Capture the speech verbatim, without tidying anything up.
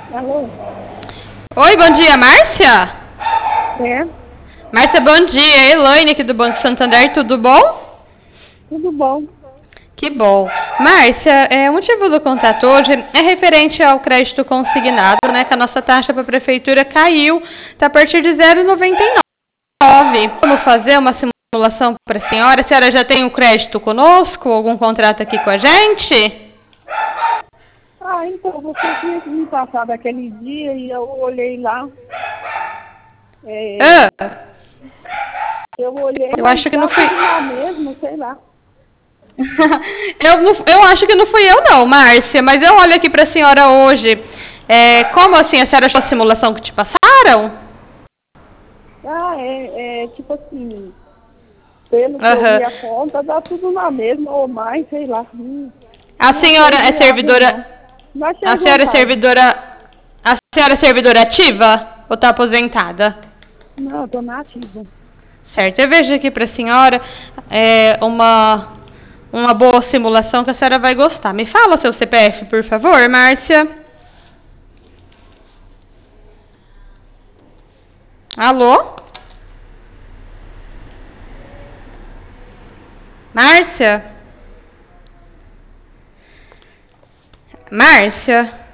Alô? Oi, bom dia, Márcia? É, Márcia, bom dia. Elaine aqui do Banco Santander, tudo bom? tudo bom? Que bom. Márcia, é, o motivo do contato hoje é referente ao crédito consignado, né? Que a nossa taxa para a prefeitura caiu, está a partir de zero vírgula noventa e nove. Vamos fazer uma simulação para a senhora? A senhora já tem um crédito conosco? Algum contrato aqui com a gente? Ah, então, você tinha que me passar daquele dia e eu olhei lá. É, Ah, eu olhei, eu mas acho que não tá fui. tudo lá mesmo, sei lá. eu, não- eu acho que não fui eu não, Márcia, mas eu olho aqui para a senhora hoje. É, como assim, a senhora achou a simulação que te passaram? Ah, é, é tipo assim, pelo que eu Aham. vi a conta, dá tudo lá mesmo, ou mais, sei lá. Hum, A não achei senhora é viável, servidora. não. Não achei A senhora é vantagem. servidora. A senhora é servidora ativa ou está aposentada? Não, eu tô na ativa. Certo, eu vejo aqui para a senhora é, uma, uma boa simulação que a senhora vai gostar. Me fala seu C P F, por favor, Márcia. Alô? Márcia? Márcia?